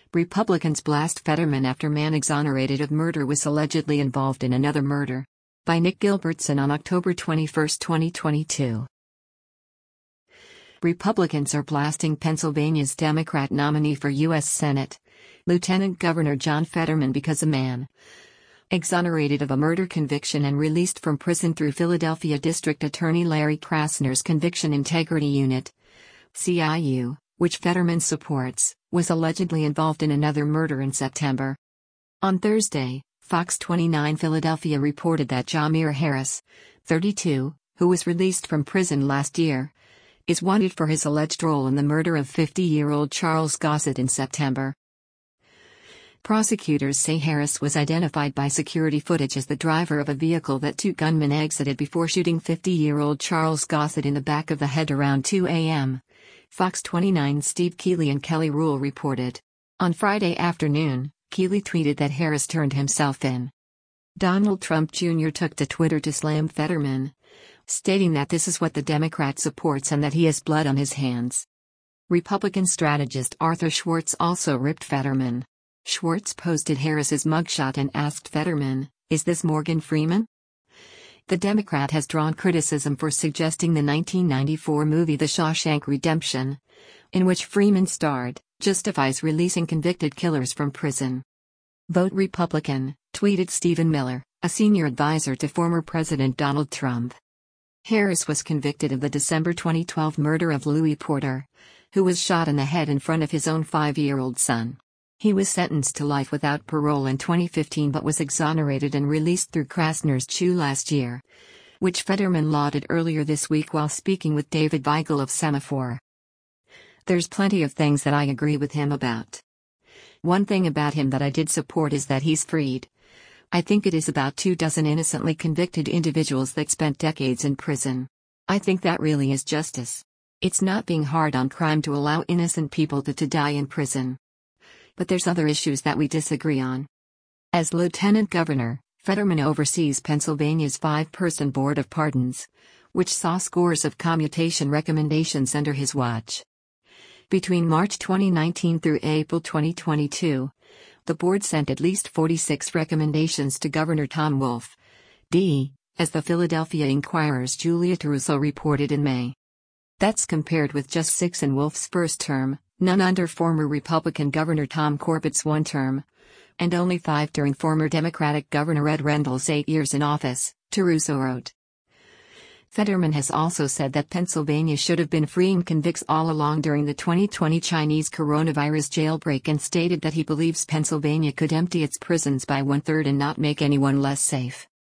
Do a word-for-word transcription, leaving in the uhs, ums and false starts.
Republicans blast Fetterman after man exonerated of murder was allegedly involved in another murder. By Nick Gilbertson on October twenty-first, twenty twenty-two. Republicans are blasting Pennsylvania's Democrat nominee for U S Senate, Lieutenant Governor John Fetterman, because a man exonerated of a murder conviction and released from prison through Philadelphia District Attorney Larry Krasner's Conviction Integrity Unit, C I U, which Fetterman supports, was allegedly involved in another murder in September. On Thursday, Fox twenty-nine Philadelphia reported that Jamir Harris, thirty-two, who was released from prison last year, is wanted for his alleged role in the murder of fifty-year-old Charles Gossett in September. Prosecutors say Harris was identified by security footage as the driver of a vehicle that two gunmen exited before shooting fifty-year-old Charles Gossett in the back of the head around two a m Fox twenty-nine's Steve Keeley and Kelly Rule reported. On Friday afternoon, Keeley tweeted that Harris turned himself in. Donald Trump Junior took to Twitter to slam Fetterman, stating that this is what the Democrat supports and that he has blood on his hands. Republican strategist Arthur Schwartz also ripped Fetterman. Schwartz posted Harris's mugshot and asked Fetterman, "Is this Morgan Freeman?" The Democrat has drawn criticism for suggesting the nineteen ninety-four movie The Shawshank Redemption, in which Freeman starred, justifies releasing convicted killers from prison. "Vote Republican," tweeted Stephen Miller, a senior advisor to former President Donald Trump. Harris was convicted of the December twenty twelve murder of Louis Porter, who was shot in the head in front of his own five-year-old son. He was sentenced to life without parole in twenty fifteen but was exonerated and released through Krasner's Chew last year, which Fetterman lauded earlier this week while speaking with David Weigel of Semaphore. "There's plenty of things that I agree with him about. One thing about him that I did support is that he's freed. I think it is about two dozen innocently convicted individuals that spent decades in prison. I think that really is justice. It's not being hard on crime to allow innocent people to, to die in prison. But there's other issues that we disagree on." As Lieutenant Governor, Fetterman oversees Pennsylvania's five-person Board of Pardons, which saw scores of commutation recommendations under his watch. Between March twenty nineteen through April twenty twenty-two, the board sent at least forty-six recommendations to Governor Tom Wolf, D, as the Philadelphia Inquirer's Julia Taruso reported in May. That's compared with just six in Wolf's first term, none under former Republican Governor Tom Corbett's one term, and only five during former Democratic Governor Ed Rendell's eight years in office, Taruso wrote. Fetterman has also said that Pennsylvania should have been freeing convicts all along during the twenty twenty Chinese coronavirus jailbreak and stated that he believes Pennsylvania could empty its prisons by one-third and not make anyone less safe.